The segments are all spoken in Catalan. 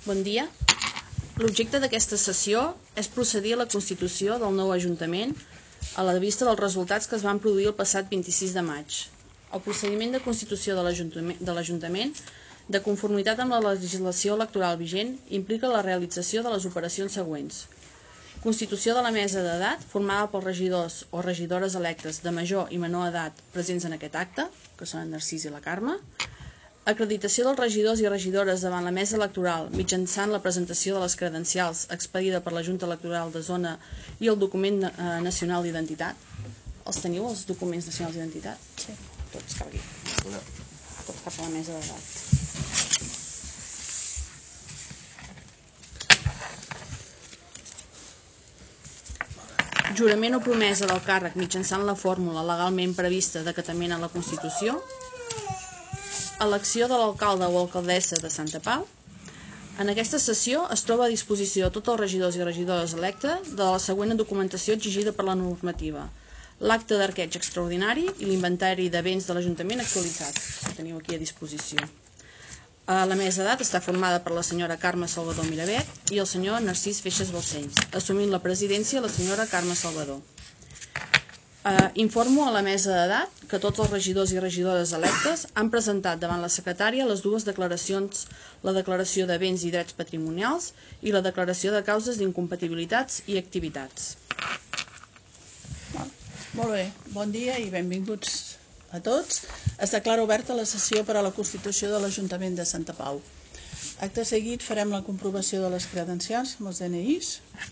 Bon dia. L'objecte d'aquesta sessió és procedir a la constitució del nou Ajuntament a la vista dels resultats que es van produir el passat 26 de maig. El procediment de constitució de l'Ajuntament, de conformitat amb la legislació electoral vigent, implica la realització de les operacions següents. Constitució de la mesa d'edat, formada pels regidors o regidores electes de major i menor edat presents en aquest acte, que són en Narcís i la Carme. Acreditació dels regidors i regidores davant la mesa electoral mitjançant la presentació de les credencials expedida per la Junta Electoral de Zona i el document nacional d'identitat. Els teniu, els documents nacionals d'identitat? Sí. Tots cap aquí. Tots cap a la mesa d'edat. Jurament o promesa del càrrec mitjançant la fórmula legalment prevista d'acatament a la Constitució. Elecció de l'alcalde o alcaldessa de Santa Pau. En aquesta sessió es troba a disposició tots els regidors i regidores electes de la següent documentació exigida per la normativa: l'acte d'arqueig extraordinari i l'inventari de béns de l'Ajuntament actualitzat. Ho teniu aquí a disposició. La mesa d'edat està formada per la senyora Carme Salvador Miravet i el senyor Narcís Feixes Balcells, assumint la presidència la senyora Carme Salvador. Informo a la mesa d'edat que tots els regidors i regidores electes han presentat davant la secretària les dues declaracions, la declaració de béns i drets patrimonials i la declaració de causes d'incompatibilitats i activitats. Molt bé, bon dia i benvinguts a tots. Es declara oberta la sessió per a la Constitució de l'Ajuntament de Santa Pau. Acte seguit farem la comprovació de les credencials amb els DNIs.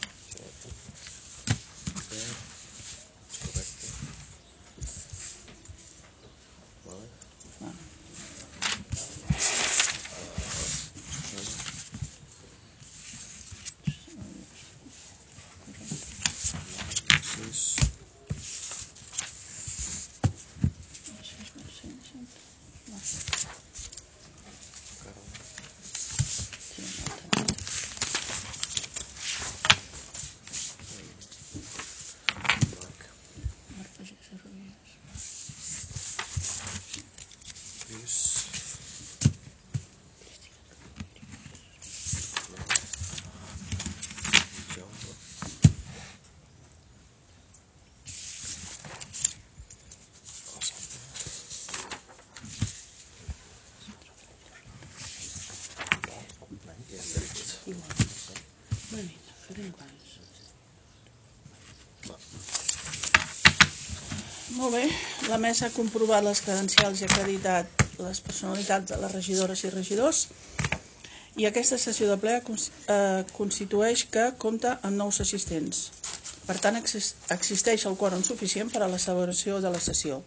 Molt bé, la mesa ha comprovat les credencials i acreditat les personalitats de les regidores i regidors i aquesta sessió de ple constitueix que compta amb 9 assistents. Per tant, existeix el quòrum suficient per a la celebració de la sessió.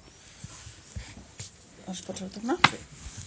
Els pots retornar? Sí.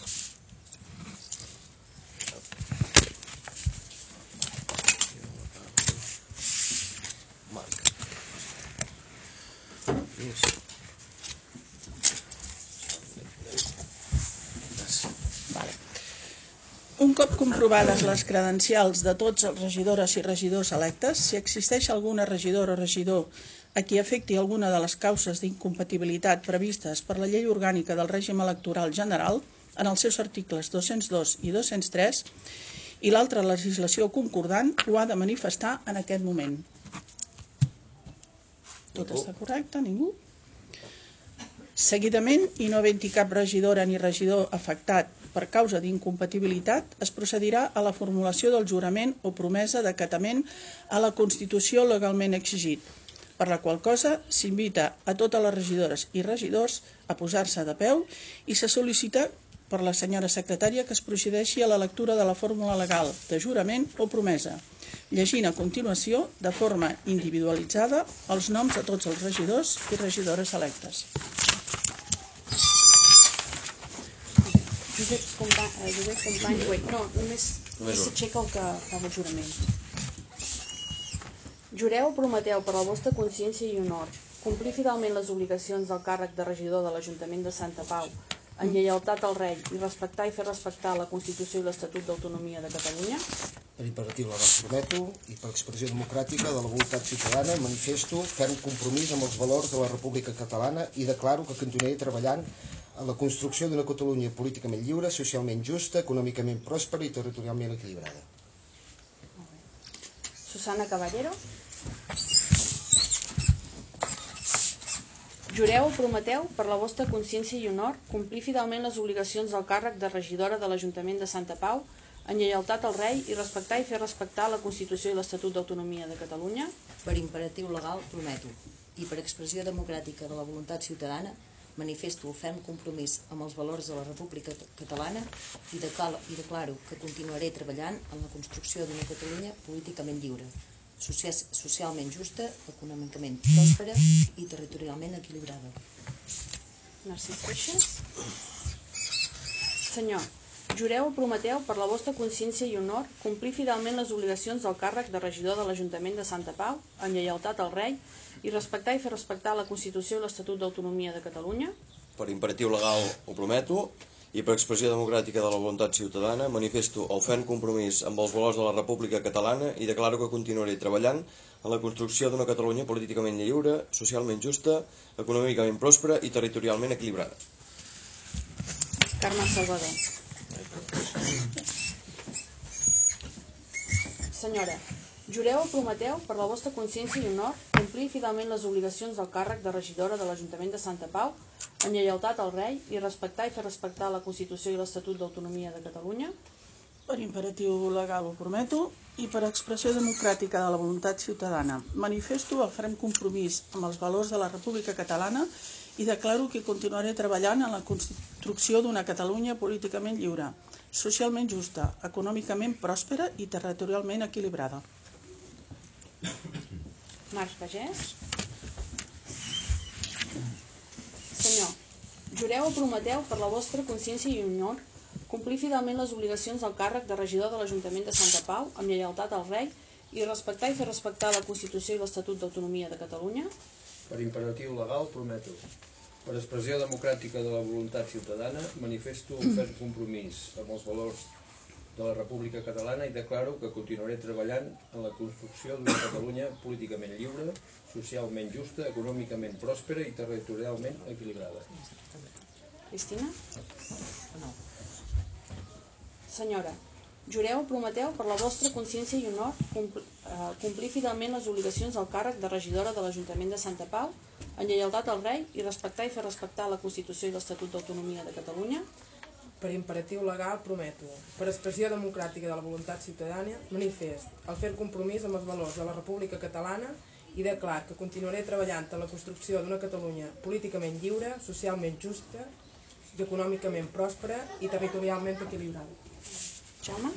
Un cop comprovades les credencials de tots els regidores i regidors electes, si existeix alguna regidora o regidor a qui afecti alguna de les causes d'incompatibilitat previstes per la Llei Orgànica del Règim Electoral General, en els seus articles 202 i 203, i l'altra legislació concordant, ho ha de manifestar en aquest moment. Tot està correcte? Ningú? Seguidament, i no havent-hi cap regidora ni regidor afectat per causa d'incompatibilitat, es procedirà a la formulació del jurament o promesa d'acatament a la Constitució legalment exigit, per la qual cosa s'invita a totes les regidores i regidors a posar-se de peu i se sol·licita per la senyora secretària que es procedeixi a la lectura de la fórmula legal de jurament o promesa, llegint a continuació de forma individualitzada els noms de tots els regidors i regidores electes. Josep Company, només s'aixeca el que fa el jurament. Jureu o prometeu per la vostra consciència i honor complir fidelment les obligacions del càrrec de regidor de l'Ajuntament de Santa Pau en lleialtat al rei i respectar i fer respectar la Constitució i l'Estatut d'Autonomia de Catalunya? Per imperatiu legal prometo i per expressió democràtica de la voluntat ciutadana manifesto ferm compromís amb els valors de la República Catalana i declaro que continuaré treballant en la construcció d'una Catalunya políticament lliure, socialment justa, econòmicament pròspera i territorialment equilibrada. Susana Caballero. Jureu o prometeu, per la vostra consciència i honor, complir fidelment les obligacions del càrrec de regidora de l'Ajuntament de Santa Pau, en lleialtat al rei i respectar i fer respectar la Constitució i l'Estatut d'Autonomia de Catalunya? Per imperatiu legal, prometo, i per expressió democràtica de la voluntat ciutadana, manifesto el ferm compromís amb els valors de la República Catalana i declaro que continuaré treballant en la construcció d'una Catalunya políticament lliure, socialment justa, econòmicament pròspera i territorialment equilibrada. Narcís Feixas. Senyor, jureu o prometeu, per la vostra consciència i honor, complir fidelment les obligacions del càrrec de regidor de l'Ajuntament de Santa Pau, en lleialtat al rei, i respectar i fer respectar la Constitució i l'Estatut d'Autonomia de Catalunya? Per imperatiu legal ho prometo, i per expressió democràtica de la voluntat ciutadana manifesto el ferm compromís amb els valors de la República Catalana i declaro que continuaré treballant en la construcció d'una Catalunya políticament lliure, socialment justa, econòmicament pròspera i territorialment equilibrada. Carme Salvador. Senyora, jureu o prometeu, per la vostra consciència i honor, complir fidelment les obligacions del càrrec de regidora de l'Ajuntament de Santa Pau, en lleialtat al rei i respectar i fer respectar la Constitució i l'Estatut d'Autonomia de Catalunya? Per imperatiu legal ho prometo i per expressió democràtica de la voluntat ciutadana manifesto el ferm compromís amb els valors de la República Catalana i declaro que continuaré treballant en la construcció d'una Catalunya políticament lliure, socialment justa, econòmicament pròspera i territorialment equilibrada. Marc Pagès. Senyor, jureu o prometeu, per la vostra consciència i honor, complir fidelment les obligacions del càrrec de regidor de l'Ajuntament de Santa Pau, amb lleialtat al rei, i respectar i fer respectar la Constitució i l'Estatut d'Autonomia de Catalunya? Per imperatiu legal, prometo. Per expressió democràtica de la voluntat ciutadana, manifesto un ferm compromís amb els valors de la República Catalana i declaro que continuaré treballant en la construcció d'una Catalunya políticament lliure, socialment justa, econòmicament pròspera i territorialment equilibrada. Cristina? No. Senyora, jureu o prometeu, per la vostra consciència i honor, complir fidelment les obligacions del càrrec de regidora de l'Ajuntament de Santa Pau, en lleialtat al rei i respectar i fer respectar la Constitució i l'Estatut d'Autonomia de Catalunya? Per imperatiu legal, prometo. Per expressió democràtica de la voluntat ciutadana, manifest el fer compromís amb els valors de la República Catalana i declar que continuaré treballant en la construcció d'una Catalunya políticament lliure, socialment justa, i econòmicament pròspera i territorialment equilibrada. Jaume?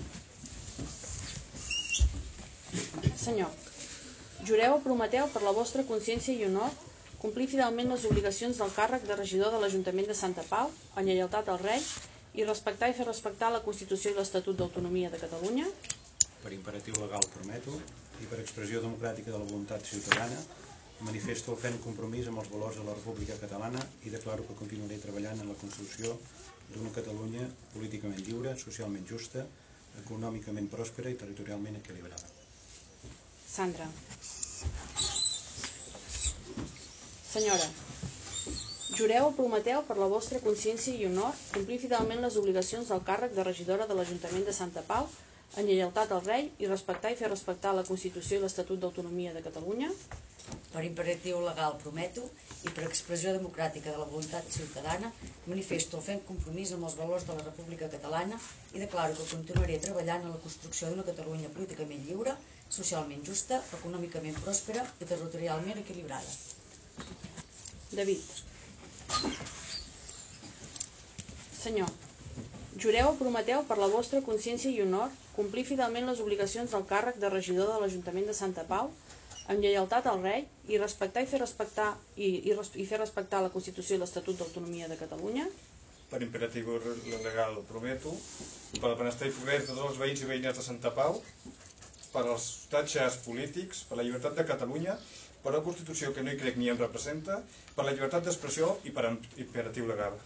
Senyor, jureu o prometeu, per la vostra consciència i honor, complir fidelment les obligacions del càrrec de regidor de l'Ajuntament de Santa Pau, en lleialtat al rei, i respectar i fer respectar la Constitució i l'Estatut d'Autonomia de Catalunya? Per imperatiu legal prometo, i per expressió democràtica de la voluntat ciutadana, manifesto el ferm compromís amb els valors de la República Catalana i declaro que continuaré treballant en la construcció d'una Catalunya políticament lliure, socialment justa, econòmicament pròspera i territorialment equilibrada. Sandra. Senyora, jureu o prometeu, per la vostra consciència i honor, complir fidelment les obligacions del càrrec de regidora de l'Ajuntament de Santa Pau, en lleialtat al rei i respectar i fer respectar la Constitució i l'Estatut d'Autonomia de Catalunya? Per imperatiu legal, prometo, i per expressió democràtica de la voluntat ciutadana, manifesto el ferm compromís amb els valors de la República Catalana i declaro que continuaré treballant en la construcció d'una Catalunya políticament lliure, socialment justa, econòmicament pròspera i territorialment equilibrada. David. Senyor, jureu o prometeu, per la vostra consciència i honor, complir fidelment les obligacions del càrrec de regidor de l'Ajuntament de Santa Pau, amb lleialtat al rei, i respectar i fer respectar la Constitució i l'Estatut d'Autonomia de Catalunya? Per imperatiu legal prometo, per al benestar i progrés de tots els veïns i veïnes de Santa Pau, per als tatxes polítics, per la llibertat de Catalunya, per la Constitució que no hi crec ni em representa, per la llibertat d'expressió i per imperatiu legal.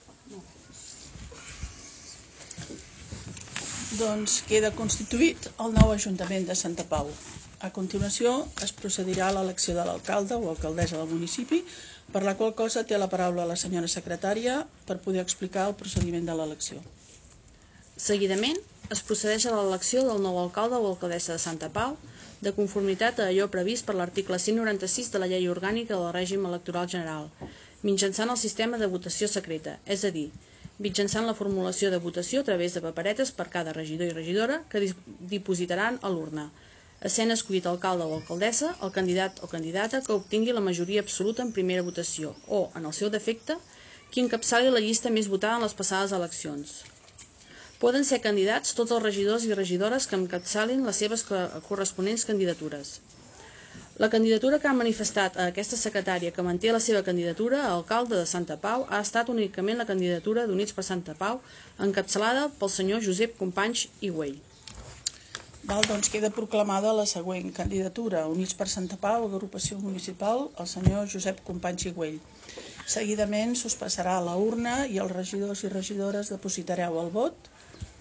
Doncs queda constituït el nou Ajuntament de Santa Pau. A continuació es procedirà a l'elecció de l'alcalde o alcaldessa del municipi, per la qual cosa té la paraula la senyora secretària per poder explicar el procediment de l'elecció. Seguidament, es procedeix a l'elecció del nou alcalde o alcaldessa de Santa Pau de conformitat a allò previst per l'article 196 de la Llei Orgànica del Règim Electoral General, mitjançant el sistema de votació secreta, és a dir, mitjançant la formulació de votació a través de paperetes per cada regidor i regidora que dipositaran a l'urna, essent escollit alcalde o alcaldessa el candidat o candidata que obtingui la majoria absoluta en primera votació o, en el seu defecte, qui encapçali la llista més votada en les passades eleccions. Poden ser candidats tots els regidors i regidores que encapçalin les seves corresponents candidatures. La candidatura que ha manifestat a aquesta secretària que manté la seva candidatura a alcalde de Santa Pau ha estat únicament la candidatura d'Units per Santa Pau, encapçalada pel senyor Josep Companys i Güell. Doncs queda proclamada la següent candidatura. Units per Santa Pau, agrupació municipal, el senyor Josep Companys i Güell. Seguidament s'us passarà a la urna i els regidors i regidores depositareu el vot.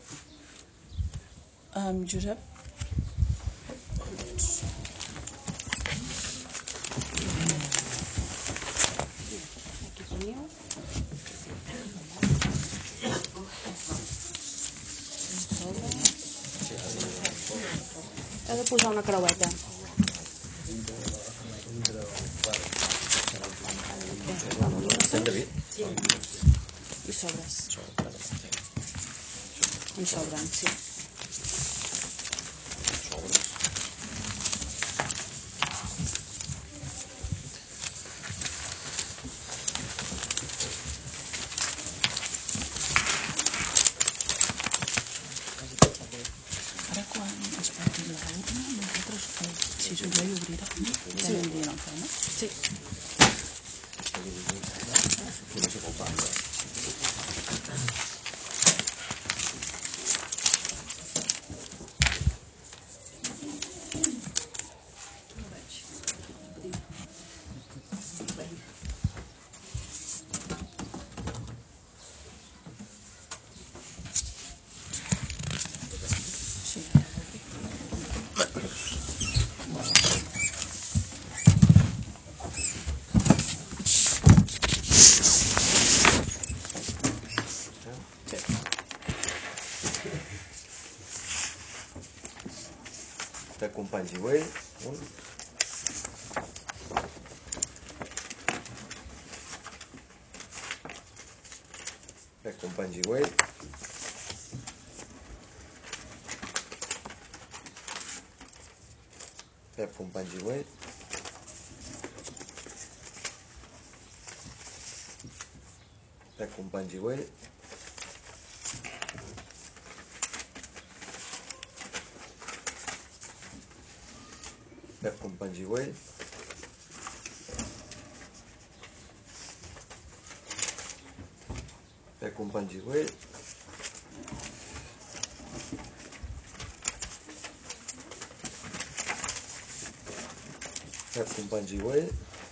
Josep. Aquí teniu. He de posar una creueta. I sobres. En sobren, sí. Ara quan es porti la urna, nosaltres, si us ho obrirà, ja anem dient el que, no? Sí. Pep Companys i Güell, un. Pep Companys i Güell. Pep Companys i Güell. Pep Companys i Güell. Pep Companys i Güell. Pep Companys i Güell. Pep Companys i Güell.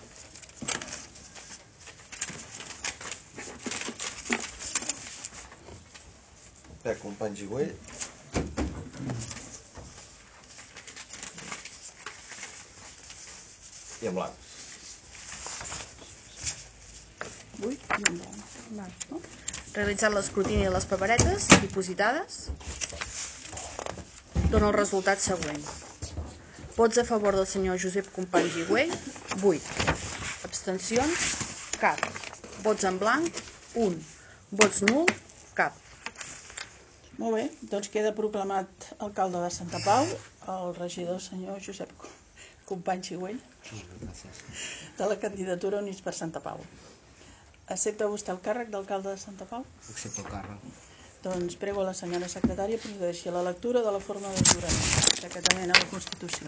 Pep Companys i Güell. I en blanc. 8 i en blanc. Realitzat l'escrutini de les paperetes dipositades, dona el resultat següent. Vots a favor del senyor Josep Companys i Güell, 8. Abstencions, cap. Vots en blanc, 1. Vots nul, cap. Molt bé, doncs queda proclamat alcalde de Santa Pau, el regidor senyor Josep Companys i Güell, de la candidatura Units per Santa Pau. Accepta vostè el càrrec d'alcalde de Santa Pau? Accepto el càrrec. Doncs prego a la senyora secretària procedeixi a la lectura de la forma de jurament, d'acatament a la Constitució.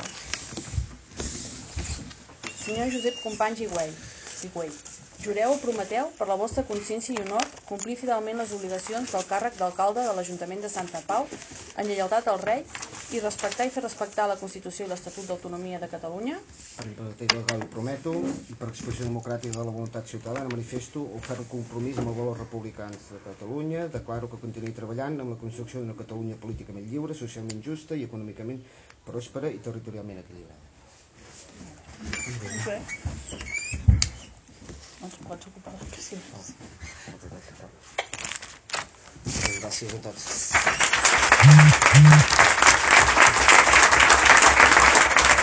Senyor Josep Companys i Güell, jureu o prometeu, per la vostra consciència i honor, complir fidelment les obligacions del càrrec d'alcalde de l'Ajuntament de Santa Pau, en lleialtat al rei, i respectar i fer respectar la Constitució i l'Estatut d'Autonomia de Catalunya. Per imperatiu legal ho prometo i per expressió democràtica de la voluntat ciutadana manifesto el ferm compromís amb els valors republicans de Catalunya. Declaro que continuï treballant amb la construcció d'una Catalunya políticament lliure, socialment justa i econòmicament pròspera i territorialment equilibrada. Bé. Doncs pots ocupar la sessió. Gràcies a tots.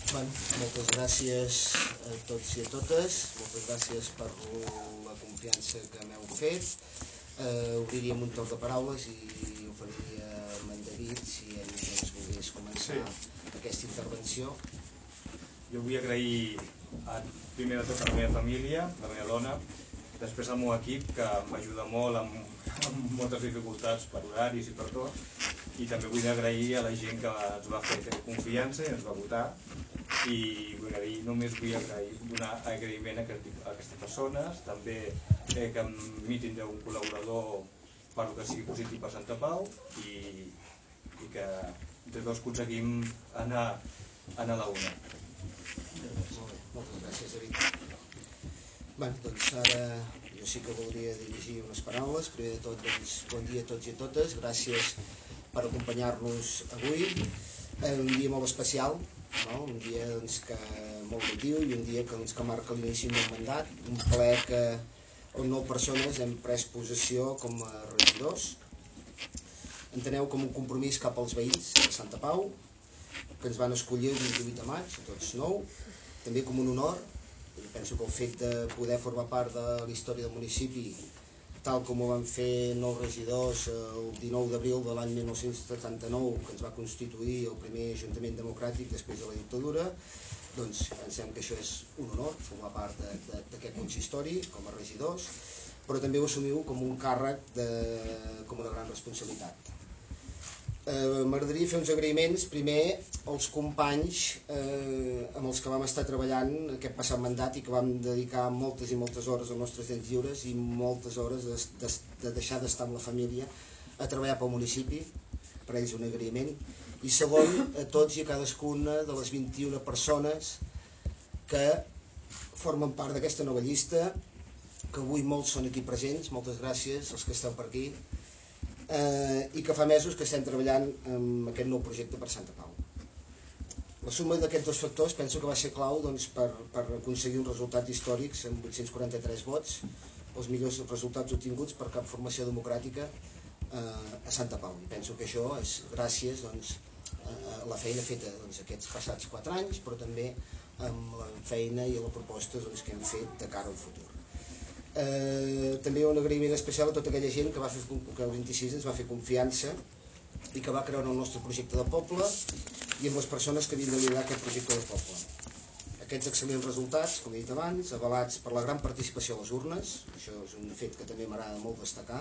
Moltes gràcies a tots i a totes, moltes gràcies per la confiança que m'heu fet. Obriríem un torn de paraules i oferiria a en David si ell volgués començar aquesta intervenció. Jo vull agrair primer de tot a la meva família, la meva dona, després al meu equip que m'ajuda molt amb moltes dificultats per horaris i per tot, i també vull agrair a la gent que ens va fer confiança i ens va votar, i només vull donar agraïment a aquestes persones, també que em tindré un col·laborador per el que sigui positiu per Santa Pau i que entre tots aconseguim anar a la una. Moltes gràcies, David. Doncs ara jo sí que voldria dirigir unes paraules. Primer de tot, bon dia a tots i a totes. Gràcies per acompanyar-nos avui. Un dia molt especial, un dia molt emotiu i un dia que marca l'inici d'un mandat, un ple on 9 persones hem pres possessió com a regidors. Enteneu com un compromís cap als veïns de Santa Pau, que ens van escollir el 28 de maig, tots 9, també com un honor. Penso que el fet de poder formar part de la història del municipi, tal com ho van fer 9 regidors el 19 d'abril de l'any 1979, que ens va constituir el primer Ajuntament democràtic després de la dictadura, doncs pensem que això és un honor, formar part d'aquest consistori com a regidors, però també ho assumiu com un càrrec, com una gran responsabilitat. M'agradaria fer uns agraïments primer als companys amb els que vam estar treballant aquest passat mandat i que vam dedicar moltes i moltes hores als nostres temps lliures i moltes hores de deixar d'estar amb la família a treballar pel municipi, per ells un agraïment. I segon, a tots i a cadascuna de les 21 persones que formen part d'aquesta nova llista, que avui molts són aquí presents, moltes gràcies als que esteu per aquí, i que fa mesos que estem treballant en aquest nou projecte per Santa Pau. La suma d'aquests 2 factors penso que va ser clau per aconseguir uns resultats històrics amb 843 vots, els millors resultats obtinguts per cap formació democràtica a Santa Pau. I penso que això és gràcies a la feina feta aquests passats 4 anys, però també amb la feina i la proposta que hem fet de cara al futur. També un agraïment especial a tota aquella gent que el 26 ens va fer confiança i que va creure en el nostre projecte de poble i amb les persones que havien de liderar aquest projecte de poble. Aquests excel·lents resultats, com he dit abans, avalats per la gran participació a les urnes, això és un fet que també m'agrada molt destacar.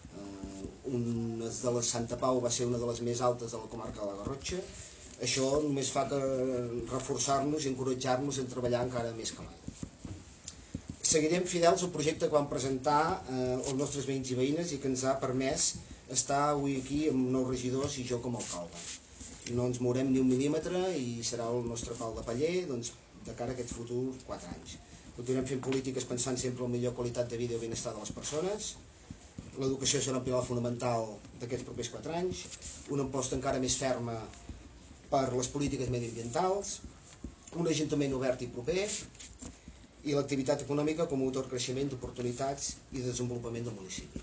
Una de les Santa Pau va ser una de les més altes de la comarca de la Garrotxa. Això només fa que reforçar-nos i encoratjar-nos a treballar encara més que mai. Seguirem fidels al projecte que vam presentar els nostres veïns i veïnes i que ens ha permès estar avui aquí amb 9 regidors i jo com a alcalde. No ens mourem ni un mil·límetre i serà el nostre pal de paller de cara a aquests futurs 4 anys. Continuem fent polítiques pensant sempre en la millor qualitat de vida i benestar de les persones. L'educació serà un pilar fonamental d'aquests propers 4 anys. Una aposta encara més ferma per les polítiques mediambientals, un ajuntament obert i proper, i l'activitat econòmica com a motor de creixement d'oportunitats i de desenvolupament del municipi.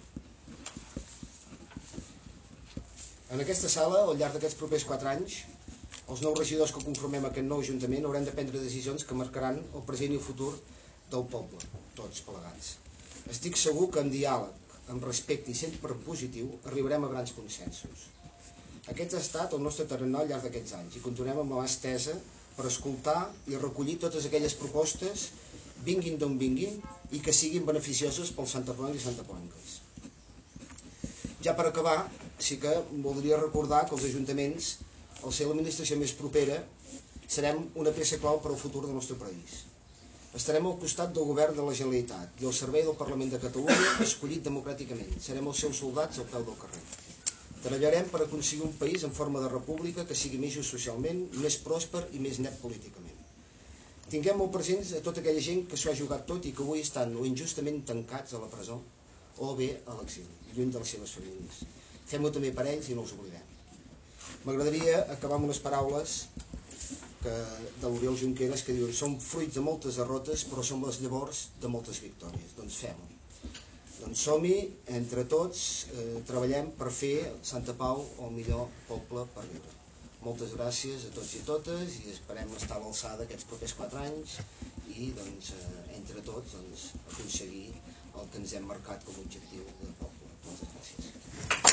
En aquesta sala, al llarg d'aquests propers 4 anys, els 9 regidors que conformem aquest nou ajuntament haurem de prendre decisions que marcaran el present i el futur del poble, tots plegats. Estic segur que amb diàleg, amb respecte i sempre positiu, arribarem a grans consensos. Aquest ha estat el nostre tarannà al llarg d'aquests anys i continuem amb la mà estesa per escoltar i recollir totes aquelles propostes, vinguin d'on vinguin, i que siguin beneficioses pels santapauencs i santapauenques. Ja per acabar, sí que voldria recordar que els ajuntaments, al ser l'administració més propera, serem una peça clau per al futur del nostre país. Estarem al costat del govern de la Generalitat i al servei del Parlament de Catalunya, escollit democràticament. Serem els seus soldats al peu del carrer. Treballarem per aconseguir un país en forma de república que sigui més just socialment, més pròsper i més net políticament. Tinguem molt presents a tota aquella gent que s'ho ha jugat tot i que avui estan o injustament tancats a la presó o bé a l'exili, lluny de les seves famílies. Fem-ho també per ells i no els oblidem. M'agradaria acabar amb unes paraules de l'Oriol Junqueras que diuen: som fruits de moltes derrotes però som les llavors de moltes victòries. Doncs fem-ho. Doncs som-hi, entre tots, treballem per fer Santa Pau el millor poble per viure. Moltes gràcies a tots i a totes i esperem estar a l'alçada aquests propers 4 anys i entre tots aconseguir el que ens hem marcat com a objectiu de poble. Moltes gràcies.